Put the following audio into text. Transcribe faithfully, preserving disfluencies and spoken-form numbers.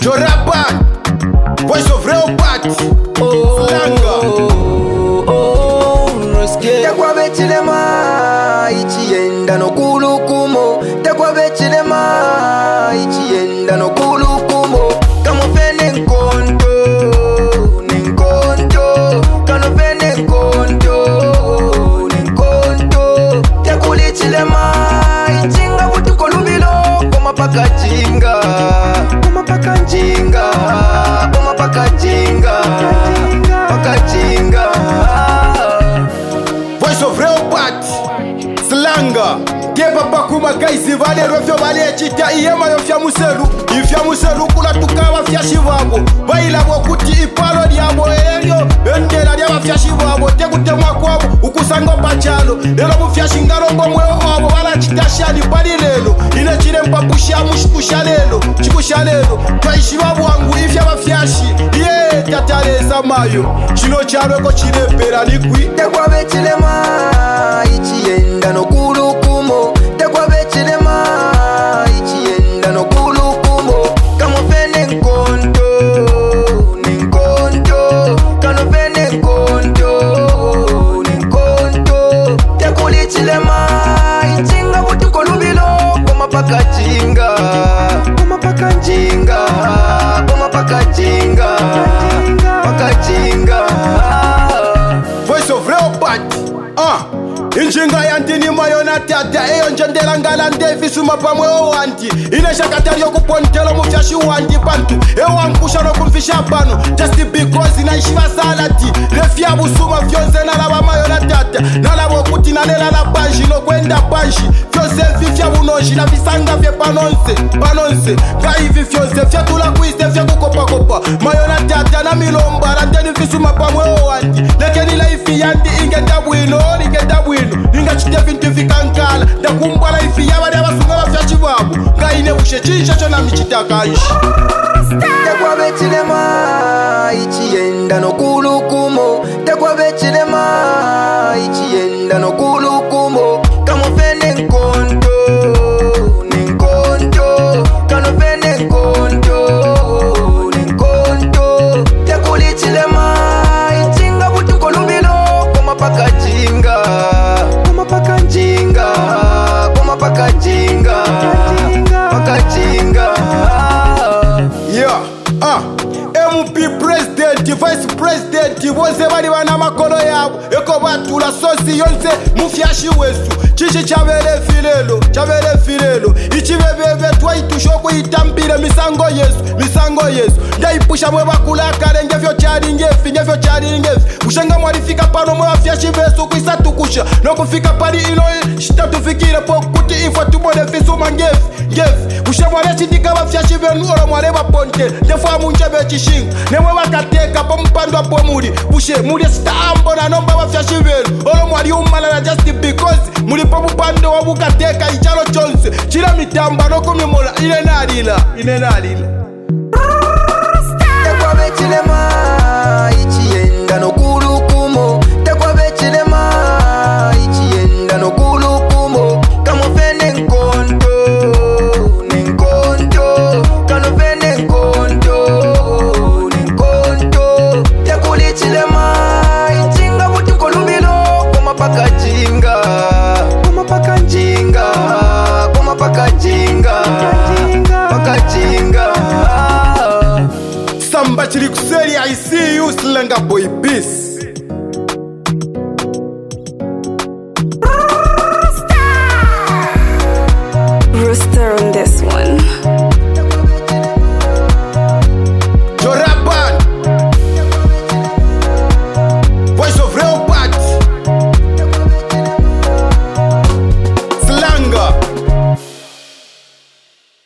Joraban, voice of real part. Oh, Slanga. Oh, oh, Tekwa bechilema, ichienda no kulukumo. Tekwa bechilema, ichienda no kulukumo. Kamo fene nkonto, nenkonto. Kano fene nkonto, nenkonto. Tekuli chilema, ichinga vutu kolubilo. Koma paka jinga, koma paka jinga, koma paka jinga, paka jinga. Voice of real part. Slanga. Kepa bakuma kaisi vale rofyo vale chita iyema yofya muselu. Ifya muselu kula tukawa fya shivabo. Baila wakuti ipalo diabo elio. Endela diaba fya shivabo. Tekute mwakwabo ukusango pachalo. Lelo mufya shingarongo mweo wabo. Wala chita shadi pali lelo. Ine chile mpapusha mushikusha lelo. Chikusha lelo. Kwa ishivabu wangu ifya wafyashi. Ye tataleza mayo. Chino charweko chile pera likwi. Tekwa bechilema, ichienda no kulukumo. Tekwa bechilema, ichienda no kulukumo. Kamo fene nkonto, nenkonto. Kano fene nkonto, nenkonto. Tekuli chilema, ichinga vutu kolubilo. Koma paka jinga, koma paka jinga, koma paka jinga, paka jinga. Voice of real part. Ah, injinga yantini mayona tata eyo njendela ngalande visuma pamwe owanti inesha katari yokupontelo mufyashi wanti pantu ewankusha nokumfisha pano just because inaishiva salati refya busuma vyonse nalaba mayona tata nalabo kuti nalela la banji nokwenda banji vyonse vifya bunonji na visanga vye panonse panonse kaivi vyonse fyatula kuiste vya kukopakopa mayona tata na milomba ranteni visuma pamwe owanti lekeni laifi yanti ingenda bwino ingenda bwino inga chite vintu vikankala ndakumbwala ifi yabali abasunga bafyashi babo ngaine bushe chinsha chona michitakaishi. Tekwa bechilema, ichienda no kulukumo. Tekwa bechilema, ichienda no kulukumo. Kamo fene nkonto, nenkonto. Kano fene nkonto, nenkonto. Tekuli chilema, ichinga vutu kolubilo. Koma paka jinga, koma paka jinga, koma paka jinga, paka jinga. Yeah, ah, M P president, vice president, bonse bali bana makolo yabo. Eko batula sosi yonse mufyashi wesu. Chichi chabele filelo, chabele filelo. Ichibebebe twaitusho kuyitambire misango yesu, misango yesu. Ndaipusha mwe bakulaka ngefyo chali ngefi, ngefyo chali ngefi. Ushenga mwalifika pano mwe afyashi besu kuisa tukusha. No kufika pali ino shita tufikire po kuti ifo tubone fisuma ngefi, ngefi. Ushe mwale chindika bafyashi benu olo mwale baponte. Defwa munchebe chishinga. Nemwe bakateka po mpandwa po muri. Ushe muri stambo na nomba bafyashi benu. Olo mwali umala just because muri po mupando wa bukateka ichalo chonse. Chila mitamba no kumimola ile nalila, ile nalila. Tekwa bechilema, ichienda no kulukumo. Tekwa bechilema, ichienda no kulukumo. Kamo fene nkonto, nenkonto. Kano fene nkonto, nenkonto. Tekuli chilema, ichinga vutu kolubilo. Koma paka jinga, koma paka jinga, koma paka jinga, paka jinga. Samba chili kuseli, I see you, Slanga boy, peace. Rooster on this one.